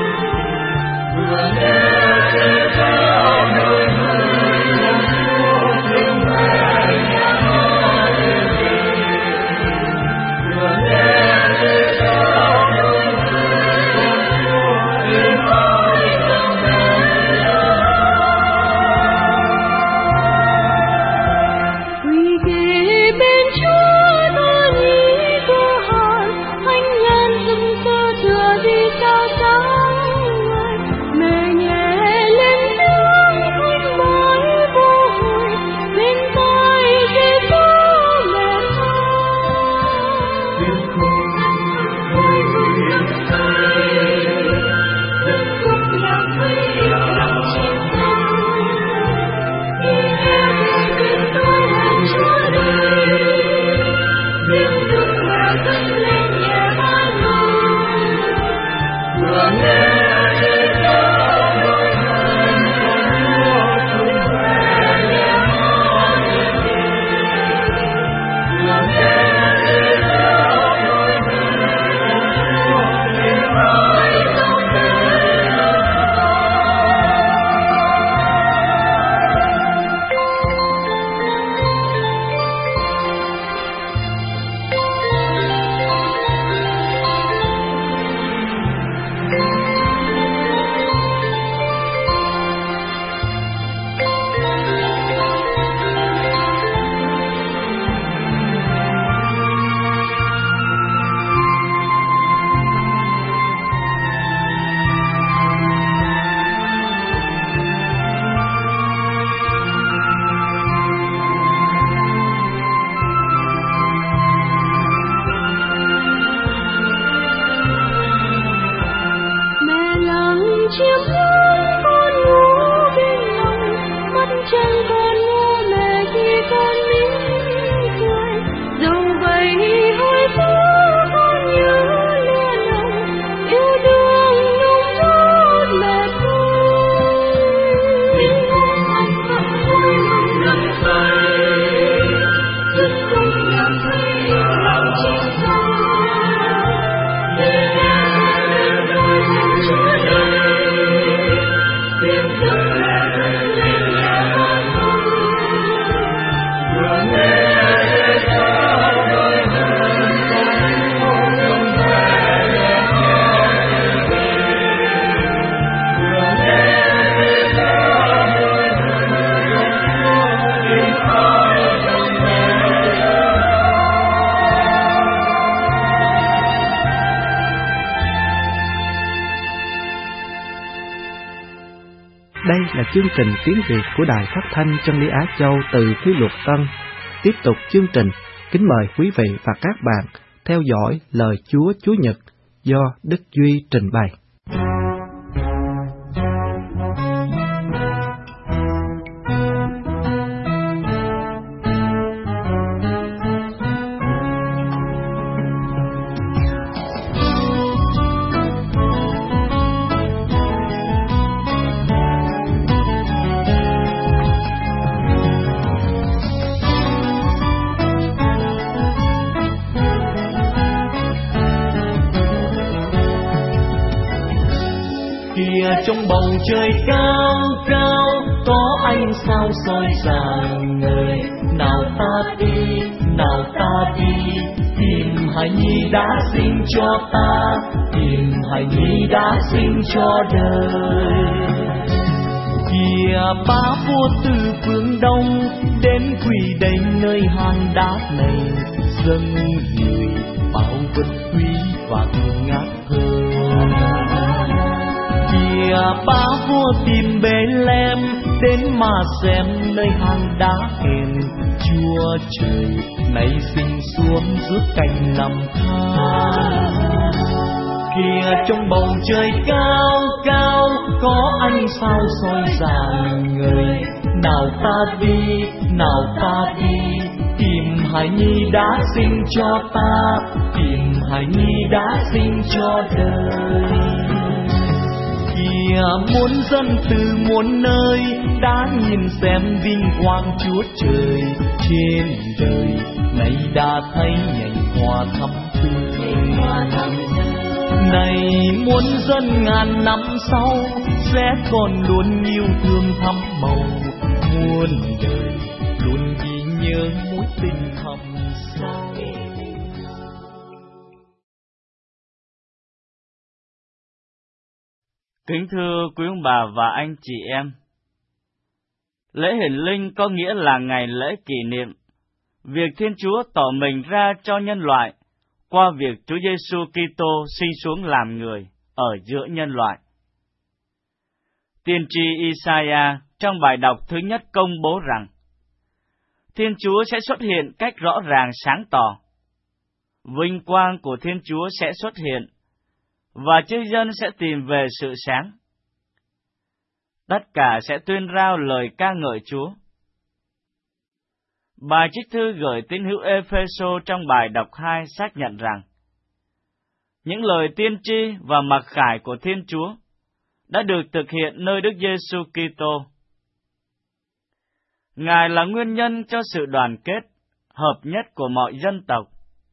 Đây là chương trình tiếng Việt của Đài Phát thanh Chân lý Á Châu từ Phía Luật Tân. Tiếp tục chương trình, kính mời quý vị và các bạn theo dõi lời Chúa Chúa Nhật do Đức Duy trình bày. Trong bầu trời cao cao có ánh sao soi rạng ngời. Nào ta đi tìm hài nhi đã sinh cho ta, tìm hài nhi đã sinh cho đời. Kìa ba vua từ phương đông đến quỳ đầy nơi hang đá này, dâng người bảo vật quý và ngát thơm. Ba vua tìm Bê-lem đến mà xem nơi hang đá hèn. Chúa trời nay sinh xuống giữa cành nằm than. Kìa trong bầu trời cao cao có ánh sao soi rạng ngời. Nào ta đi tìm hài nhi đã sinh cho ta, tìm hài nhi đã sinh cho đời. Muôn dân từ muôn nơi đã nhìn xem vinh quang Chúa trời trên đời. Nay đã thấy nhành hoa thắm tươi. Này muôn dân ngàn năm sau sẽ còn luôn yêu thương thắm màu. Muôn đời luôn ghi nhớ mối tình thầm sâu. Kính thưa quý ông bà và anh chị em, lễ hiển linh có nghĩa là ngày lễ kỷ niệm việc Thiên Chúa tỏ mình ra cho nhân loại qua việc Chúa Giêsu Kitô sinh xuống làm người ở giữa nhân loại. Tiên tri Isaiah trong bài đọc thứ nhất công bố rằng Thiên Chúa sẽ xuất hiện cách rõ ràng sáng tỏ. Vinh quang của Thiên Chúa sẽ xuất hiện và chư dân sẽ tìm về sự sáng. Tất cả sẽ tuyên rao lời ca ngợi Chúa. Bài trích thư gửi tín hữu Ê-phê-sô trong bài đọc 2 xác nhận rằng những lời tiên tri và mặc khải của Thiên Chúa đã được thực hiện nơi Đức Giêsu Kitô. Ngài là nguyên nhân cho sự đoàn kết, hợp nhất của mọi dân tộc.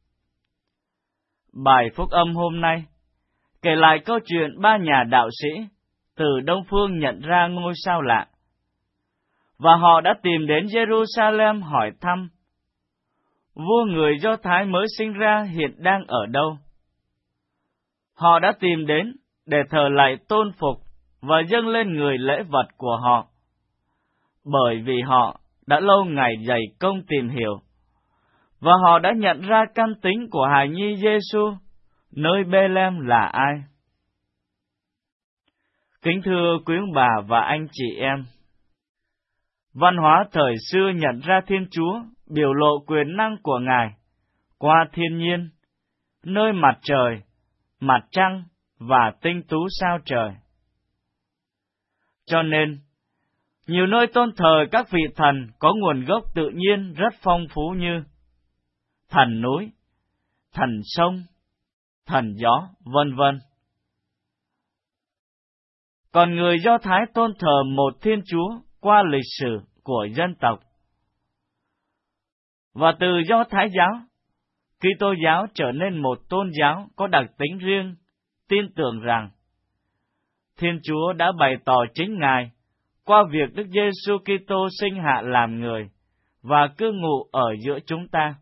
Bài phúc âm hôm nay kể lại câu chuyện ba nhà đạo sĩ từ Đông Phương nhận ra ngôi sao lạ, và họ đã tìm đến Jerusalem hỏi thăm, vua người Do Thái mới sinh ra hiện đang ở đâu? Họ đã tìm đến để thờ lạy tôn phục và dâng lên người lễ vật của họ, bởi vì họ đã lâu ngày dày công tìm hiểu, và họ đã nhận ra căn tính của hài nhi Giêsu nơi Bê-lem là ai. Kính thưa quý ông bà và anh chị em, văn hóa thời xưa nhận ra Thiên Chúa biểu lộ quyền năng của Ngài qua thiên nhiên, nơi mặt trời, mặt trăng và tinh tú sao trời. Cho nên, nhiều nơi tôn thờ các vị thần có nguồn gốc tự nhiên rất phong phú như thần núi, thần sông, thần gió, vân vân. Còn người Do Thái tôn thờ một Thiên Chúa qua lịch sử của dân tộc. Và từ Do Thái giáo, Kitô giáo trở nên một tôn giáo có đặc tính riêng, tin tưởng rằng Thiên Chúa đã bày tỏ chính Ngài qua việc Đức Giêsu Kitô sinh hạ làm người và cư ngụ ở giữa chúng ta.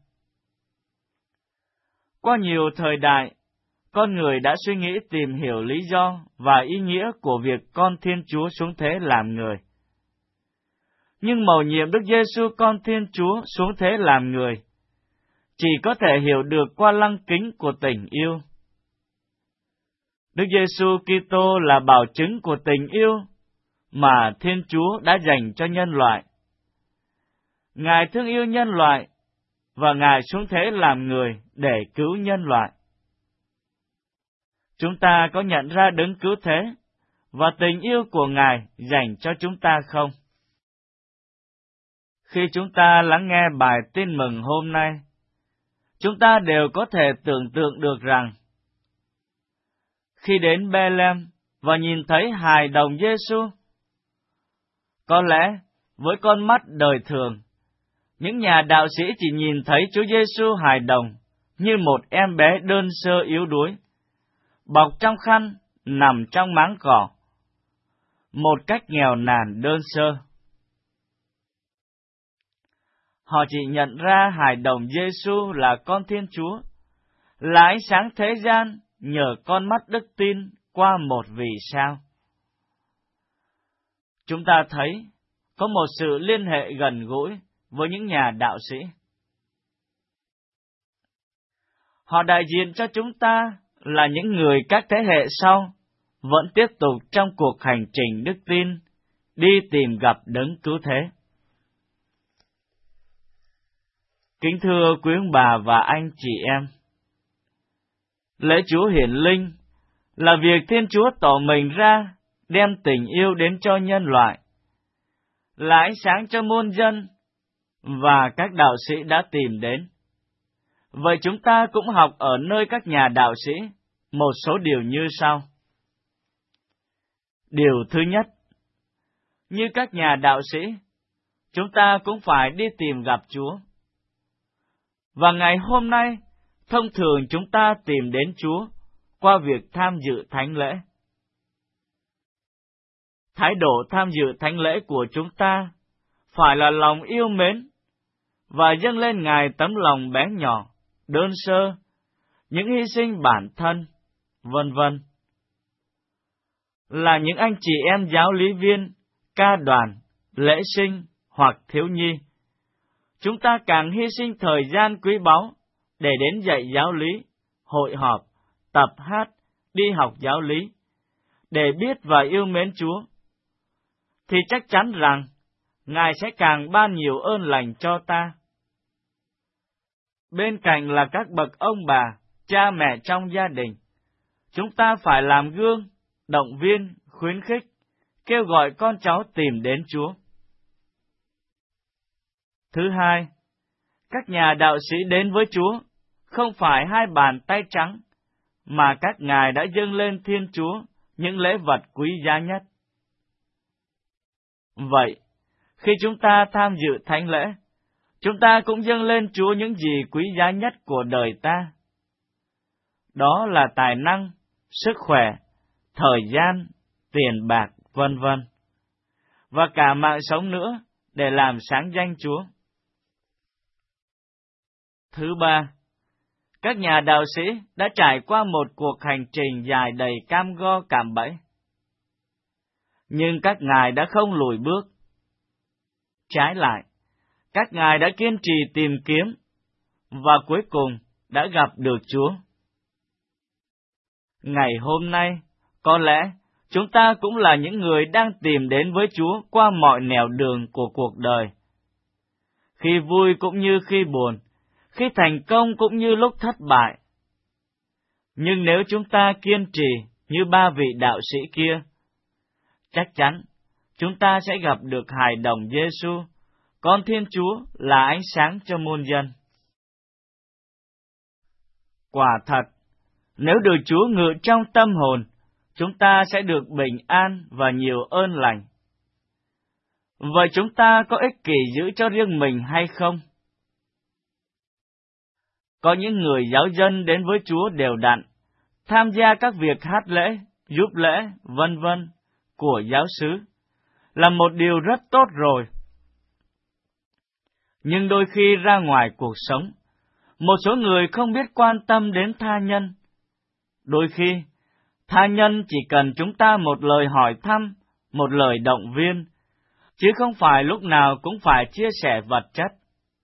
Qua nhiều thời đại, con người đã suy nghĩ tìm hiểu lý do và ý nghĩa của việc con Thiên Chúa xuống thế làm người. Nhưng mầu nhiệm Đức Giêsu con Thiên Chúa xuống thế làm người chỉ có thể hiểu được qua lăng kính của tình yêu. Đức Giêsu Kitô là bảo chứng của tình yêu mà Thiên Chúa đã dành cho nhân loại. Ngài thương yêu nhân loại, và Ngài xuống thế làm người để cứu nhân loại. Chúng ta có nhận ra đấng cứu thế và tình yêu của Ngài dành cho chúng ta không? Khi chúng ta lắng nghe bài tin mừng hôm nay, chúng ta đều có thể tưởng tượng được rằng, khi đến Bethlehem và nhìn thấy hài đồng Giêsu, có lẽ với con mắt đời thường, những nhà đạo sĩ chỉ nhìn thấy Chúa Giêsu hài đồng như một em bé đơn sơ yếu đuối, bọc trong khăn, nằm trong máng cỏ, một cách nghèo nàn đơn sơ. Họ chỉ nhận ra hài đồng Giêsu là con Thiên Chúa, là ánh sáng thế gian nhờ con mắt đức tin qua một vì sao. Chúng ta thấy có một sự liên hệ gần gũi với những nhà đạo sĩ. Họ đại diện cho chúng ta là những người các thế hệ sau vẫn tiếp tục trong cuộc hành trình đức tin, đi tìm gặp đấng cứu thế. Kính thưa quý ông bà và anh chị em, lễ Chúa Hiển Linh là việc Thiên Chúa tỏ mình ra, đem tình yêu đến cho nhân loại, là ánh sáng cho muôn dân, và các đạo sĩ đã tìm đến. Vậy chúng ta cũng học ở nơi các nhà đạo sĩ một số điều như sau. Điều thứ nhất, như các nhà đạo sĩ, chúng ta cũng phải đi tìm gặp Chúa. Và ngày hôm nay, thông thường chúng ta tìm đến Chúa qua việc tham dự thánh lễ. Thái độ tham dự thánh lễ của chúng ta phải là lòng yêu mến và dâng lên Ngài tấm lòng bé nhỏ, đơn sơ, những hy sinh bản thân, vân vân. Là những anh chị em giáo lý viên, ca đoàn, lễ sinh hoặc thiếu nhi, chúng ta càng hy sinh thời gian quý báu để đến dạy giáo lý, hội họp, tập hát, đi học giáo lý, để biết và yêu mến Chúa, thì chắc chắn rằng Ngài sẽ càng ban nhiều ơn lành cho ta. Bên cạnh là các bậc ông bà, cha mẹ trong gia đình, chúng ta phải làm gương, động viên, khuyến khích, kêu gọi con cháu tìm đến Chúa. Thứ hai, các nhà đạo sĩ đến với Chúa không phải hai bàn tay trắng, mà các ngài đã dâng lên Thiên Chúa những lễ vật quý giá nhất. Vậy, khi chúng ta tham dự thánh lễ, chúng ta cũng dâng lên Chúa những gì quý giá nhất của đời ta. Đó là tài năng, sức khỏe, thời gian, tiền bạc, vân vân, và cả mạng sống nữa để làm sáng danh Chúa. Thứ ba, các nhà đạo sĩ đã trải qua một cuộc hành trình dài đầy cam go cạm bẫy. Nhưng các ngài đã không lùi bước. Trái lại, các ngài đã kiên trì tìm kiếm, và cuối cùng đã gặp được Chúa. Ngày hôm nay, có lẽ chúng ta cũng là những người đang tìm đến với Chúa qua mọi nẻo đường của cuộc đời. Khi vui cũng như khi buồn, khi thành công cũng như lúc thất bại. Nhưng nếu chúng ta kiên trì như ba vị đạo sĩ kia, chắc chắn chúng ta sẽ gặp được hài đồng Giêsu, con Thiên Chúa là ánh sáng cho muôn dân. Quả thật, nếu được Chúa ngự trong tâm hồn, chúng ta sẽ được bình an và nhiều ơn lành. Vậy chúng ta có ích kỷ giữ cho riêng mình hay không? Có những người giáo dân đến với Chúa đều đặn, tham gia các việc hát lễ, giúp lễ, vân vân của giáo xứ, là một điều rất tốt rồi. Nhưng đôi khi ra ngoài cuộc sống, một số người không biết quan tâm đến tha nhân. Đôi khi, tha nhân chỉ cần chúng ta một lời hỏi thăm, một lời động viên, chứ không phải lúc nào cũng phải chia sẻ vật chất.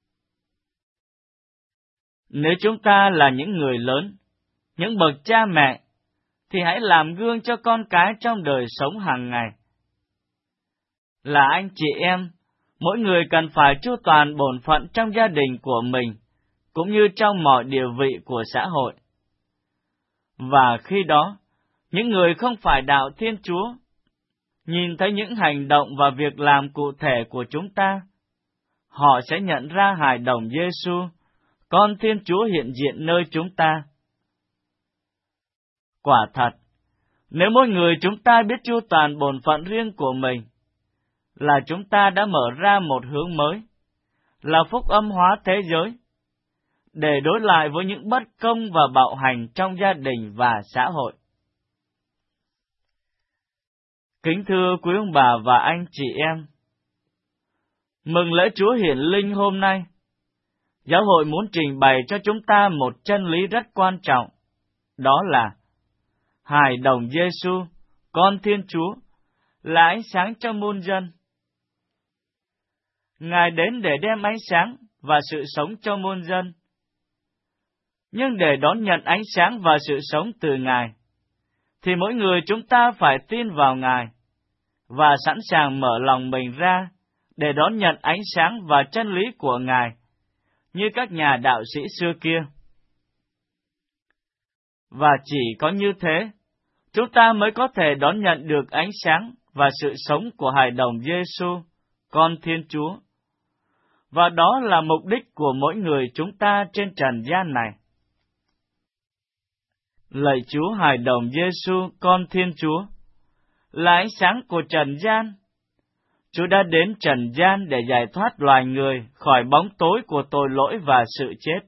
Nếu chúng ta là những người lớn, những bậc cha mẹ, thì hãy làm gương cho con cái trong đời sống hàng ngày. là anh chị em, mỗi người cần phải chu toàn bổn phận trong gia đình của mình, cũng như trong mọi địa vị của xã hội. Và khi đó, những người không phải đạo Thiên Chúa nhìn thấy những hành động và việc làm cụ thể của chúng ta, họ sẽ nhận ra hài đồng Giêsu, con Thiên Chúa hiện diện nơi chúng ta. Quả thật, nếu mỗi người chúng ta biết chu toàn bổn phận riêng của mình, là chúng ta đã mở ra một hướng mới, là phúc âm hóa thế giới, để đối lại với những bất công và bạo hành trong gia đình và xã hội. Kính thưa quý ông bà và anh chị em, mừng lễ Chúa Hiển Linh hôm nay, giáo hội muốn trình bày cho chúng ta một chân lý rất quan trọng, đó là hài đồng Giêsu, con Thiên Chúa, là ánh sáng cho muôn dân. Ngài đến để đem ánh sáng và sự sống cho muôn dân. Nhưng để đón nhận ánh sáng và sự sống từ Ngài, thì mỗi người chúng ta phải tin vào Ngài và sẵn sàng mở lòng mình ra để đón nhận ánh sáng và chân lý của Ngài, như các nhà đạo sĩ xưa kia. Và chỉ có như thế, chúng ta mới có thể đón nhận được ánh sáng và sự sống của hài đồng Giêsu, con Thiên Chúa. Và đó là mục đích của mỗi người chúng ta trên trần gian này. Lạy Chúa hài đồng Giêsu, con Thiên Chúa, là ánh sáng của trần gian. Chúa đã đến trần gian để giải thoát loài người khỏi bóng tối của tội lỗi và sự chết.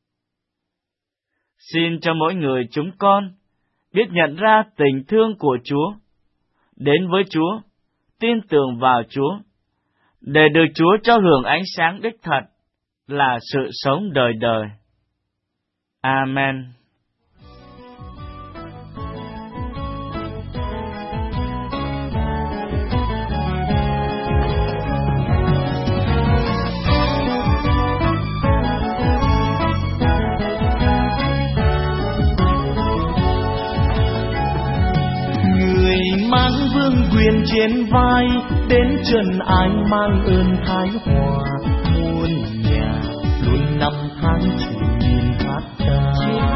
Xin cho mỗi người chúng con biết nhận ra tình thương của Chúa, đến với Chúa, tin tưởng vào Chúa, để được Chúa cho hưởng ánh sáng đích thật là sự sống đời đời. Amen. Mang vương quyền trên vai, đến trần ai mang ơn thái hòa. Muôn nhà luôn năm tháng chỉ nhìn hát ca.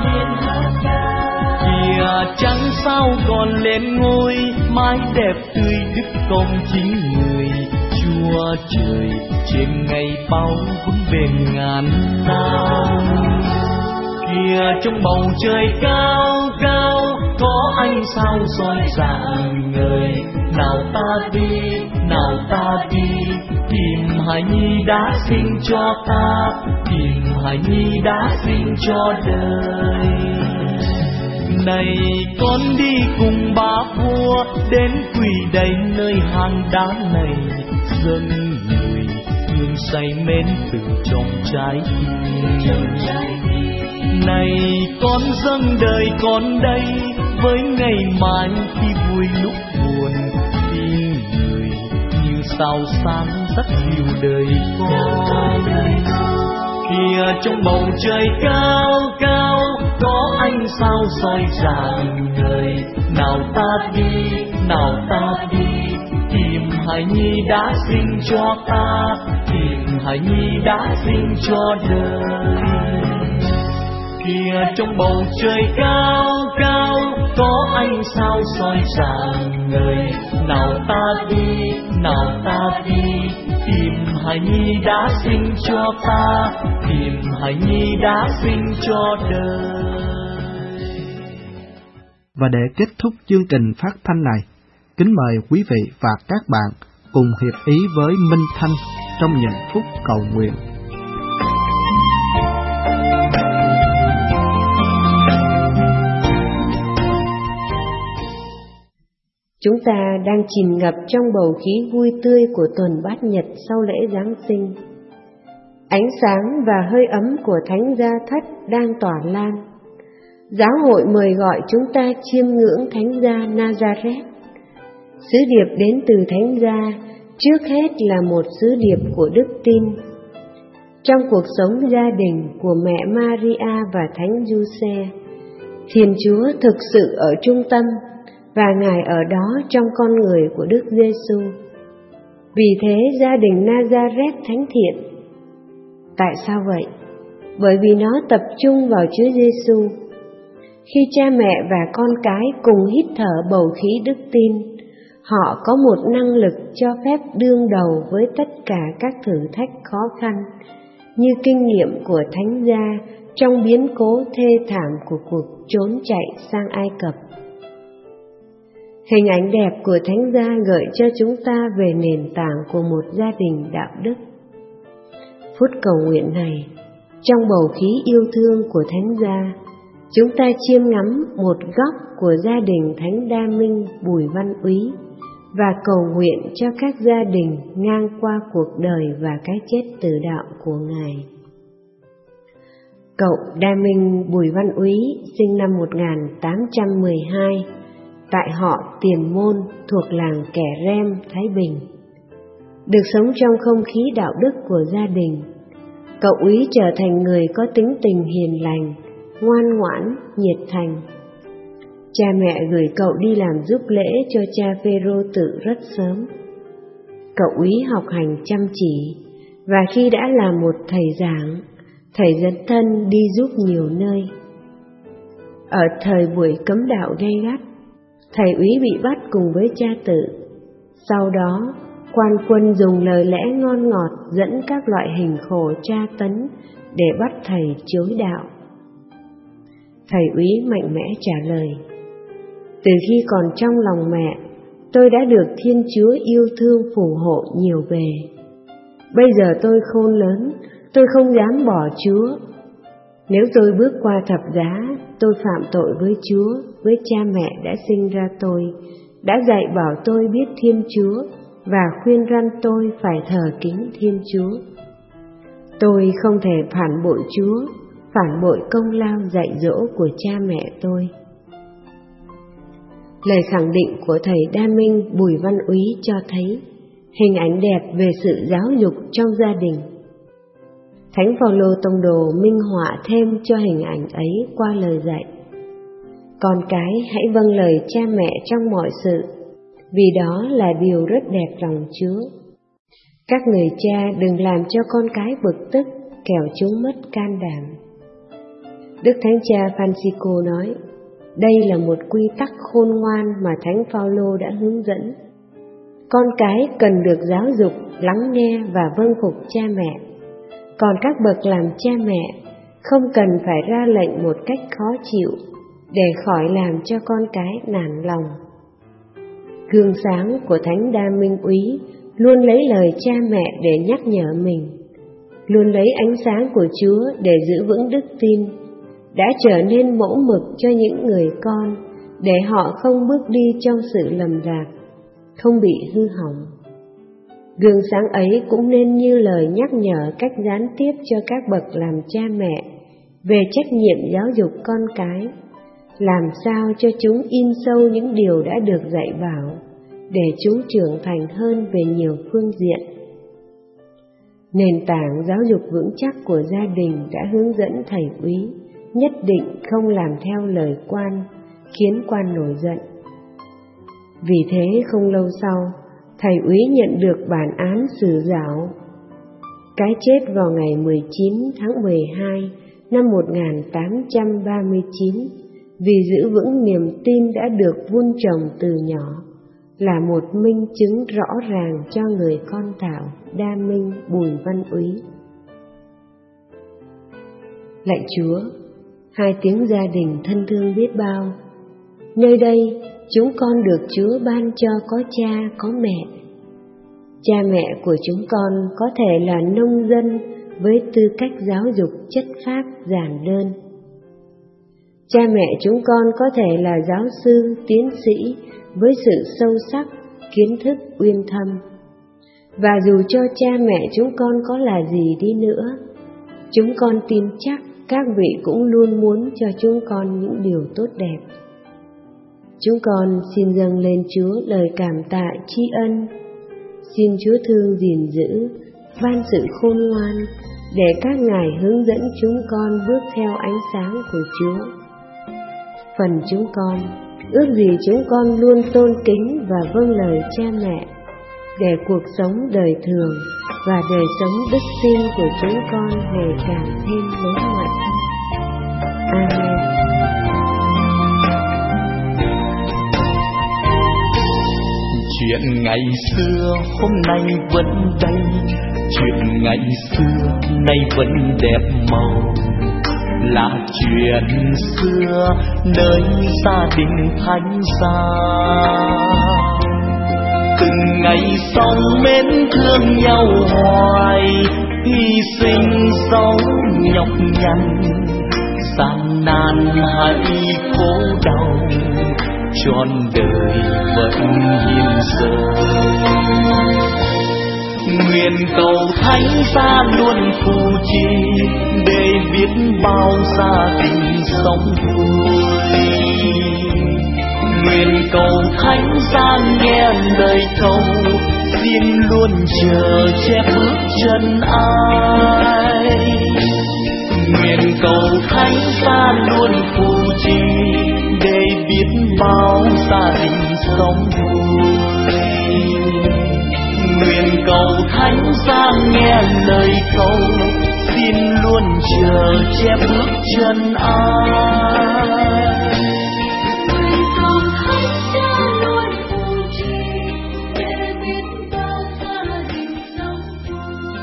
Kìa chẳng sao còn lên ngôi, mái đẹp tươi đức công chính người. Chúa trời trên ngày bao vững bền ngàn năm. Kìa trong bầu trời cao cao, có ánh sao soi rạng ngời. Nào ta đi, tìm hài nhi đã sinh cho ta, tìm hài nhi đã sinh cho đời. Này con đi cùng ba vua, đến quỳ đầy nơi hang đá này, dâng người hương say mến từ trong trái tim. Này con dâng đời con đây, với ngày mai khi vui lúc buồn, tin người như sao sáng rất dịu đời con. Kìa trong bầu trời cao cao, có ánh sao soi rạng ngời. Nào ta đi, tìm hài nhi đã sinh cho ta, tìm hài nhi đã sinh cho đời. Kìa trong bầu trời cao cao, có ánh sao soi rạng ngời. Nào ta đi, tìm hài nhi đã sinh cho ta, tìm hài nhi đã sinh cho đời. Và để kết thúc chương trình phát thanh này, kính mời quý vị và các bạn cùng hiệp ý với Minh Thanh trong những phút cầu nguyện. Chúng ta đang chìm ngập trong bầu khí vui tươi của tuần Bát Nhật sau lễ Giáng sinh. Ánh sáng và hơi ấm của Thánh Gia Thất đang tỏa lan. Giáo hội mời gọi chúng ta chiêm ngưỡng Thánh Gia Nazareth. Sứ điệp đến từ Thánh Gia trước hết là một sứ điệp của đức tin. Trong cuộc sống gia đình của mẹ Maria và Thánh Giuse, Thiên Chúa thực sự ở trung tâm, và Ngài ở đó trong con người của Đức Giêsu. Vì thế gia đình Nazareth thánh thiện. Tại sao vậy? Bởi vì nó tập trung vào Chúa Giêsu. Khi cha mẹ và con cái cùng hít thở bầu khí đức tin, họ có một năng lực cho phép đương đầu với tất cả các thử thách khó khăn, như kinh nghiệm của thánh gia trong biến cố thê thảm của cuộc trốn chạy sang Ai Cập. Hình ảnh đẹp của thánh gia gợi cho chúng ta về nền tảng của một gia đình đạo đức. Phút cầu nguyện này, trong bầu khí yêu thương của thánh gia, chúng ta chiêm ngắm một góc của gia đình Thánh Đa Minh Bùi Văn Úy và cầu nguyện cho các gia đình ngang qua cuộc đời và cái chết tử đạo của Ngài. Cậu Đa Minh Bùi Văn Úy sinh năm 1812 tại họ Tiền Môn thuộc làng Kẻ Rem, Thái Bình. Được sống trong không khí đạo đức của gia đình, cậu Úy trở thành người có tính tình hiền lành, ngoan ngoãn, nhiệt thành. Cha mẹ gửi cậu đi làm giúp lễ cho cha Phêrô Tự rất sớm. Cậu Úy học hành chăm chỉ, và khi đã là một thầy giảng, thầy dẫn thân đi giúp nhiều nơi. Ở thời buổi cấm đạo gay gắt, thầy Úy bị bắt cùng với cha Tự. Sau đó, quan quân dùng lời lẽ ngon ngọt dẫn các loại hình khổ tra tấn để bắt thầy chối đạo. Thầy Úy mạnh mẽ trả lời: từ khi còn trong lòng mẹ, tôi đã được Thiên Chúa yêu thương phù hộ nhiều bề. Bây giờ tôi khôn lớn, tôi không dám bỏ Chúa. Nếu tôi bước qua thập giá, tôi phạm tội với Chúa, với cha mẹ đã sinh ra tôi, đã dạy bảo tôi biết Thiên Chúa và khuyên răn tôi phải thờ kính Thiên Chúa. Tôi không thể phản bội Chúa, phản bội công lao dạy dỗ của cha mẹ tôi. Lời khẳng định của thầy Đa Minh Bùi Văn Úy cho thấy hình ảnh đẹp về sự giáo dục trong gia đình. Thánh Phaolô Tông Đồ minh họa thêm cho hình ảnh ấy qua lời dạy: con cái hãy vâng lời cha mẹ trong mọi sự, vì đó là điều rất đẹp lòng Chúa. Các người cha đừng làm cho con cái bực tức, kẻo chúng mất can đảm. Đức Thánh Cha Francisco nói, đây là một quy tắc khôn ngoan mà Thánh Phaolô đã hướng dẫn. Con cái cần được giáo dục, lắng nghe và vâng phục cha mẹ. Còn các bậc làm cha mẹ không cần phải ra lệnh một cách khó chịu để khỏi làm cho con cái nản lòng. Gương sáng của Thánh Đa Minh Úy luôn lấy lời cha mẹ để nhắc nhở mình, luôn lấy ánh sáng của Chúa để giữ vững đức tin, đã trở nên mẫu mực cho những người con để họ không bước đi trong sự lầm lạc, không bị hư hỏng. Gương sáng ấy cũng nên như lời nhắc nhở cách gián tiếp cho các bậc làm cha mẹ về trách nhiệm giáo dục con cái, làm sao cho chúng in sâu những điều đã được dạy bảo, để chúng trưởng thành hơn về nhiều phương diện. Nền tảng giáo dục vững chắc của gia đình đã hướng dẫn thầy Úy nhất định không làm theo lời quan, khiến quan nổi giận. Vì thế không lâu sau, thầy Úy nhận được bản án xử giảo, cái chết vào ngày 19 tháng 12 năm 1839, vì giữ vững niềm tin đã được vun trồng từ nhỏ, là một minh chứng rõ ràng cho người con Thảo Đa Minh Bùi Văn Úy. Lạy Chúa, hai tiếng gia đình thân thương biết bao, nơi đây chúng con được Chúa ban cho có cha có mẹ. Cha mẹ của chúng con có thể là nông dân với tư cách giáo dục chất phác giản đơn. Cha mẹ chúng con có thể là giáo sư, tiến sĩ với sự sâu sắc, kiến thức uyên thâm. Và dù cho cha mẹ chúng con có là gì đi nữa, chúng con tin chắc các vị cũng luôn muốn cho chúng con những điều tốt đẹp. Chúng con xin dâng lên Chúa lời cảm tạ tri ân. Xin Chúa thương gìn giữ, ban sự khôn ngoan để các ngài hướng dẫn chúng con bước theo ánh sáng của Chúa. Phần chúng con, ước gì chúng con luôn tôn kính và vâng lời cha mẹ, để cuộc sống đời thường và đời sống đức tin của chúng con ngày càng thêm lớn mạnh. Amen. Chuyện ngày xưa hôm nay vẫn đây, chuyện ngày xưa nay vẫn đẹp màu, là chuyện xưa nơi gia đình thánh giá. Từng ngày sống mến thương nhau hoài, hy sinh sống nhọc nhằn, gian nan hay khổ đau, trọn đời vẫn hiền dở. Nguyện cầu thánh giá luôn phù trì, để biết bao gia đình sống vui. Nguyện cầu thánh giá nghe lời cầu, xin luôn chờ che bước chân ai. Nguyện cầu thánh giá luôn phù trì, để biết bao gia đình sống vui. Nguyện cầu thánh giá nghe lời cầu, xin luôn chờ che bước chân ai. Nguyện cầu thánh giá luôn phù trì, để biết bao gia đình sống vui.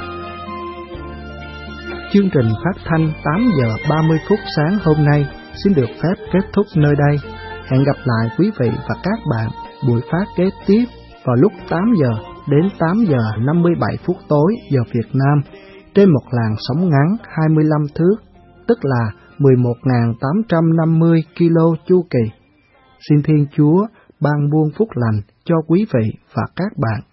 Chương trình phát thanh 8 giờ 30 phút sáng hôm nay xin được phép kết thúc nơi đây. Hẹn gặp lại quý vị và các bạn buổi phát kế tiếp vào lúc 8 giờ đến 8 giờ 57 phút tối giờ Việt Nam trên một làn sóng ngắn 25 thước, tức là 11.850 kilo chu kỳ. Xin Thiên Chúa ban buông phúc lành cho quý vị và các bạn.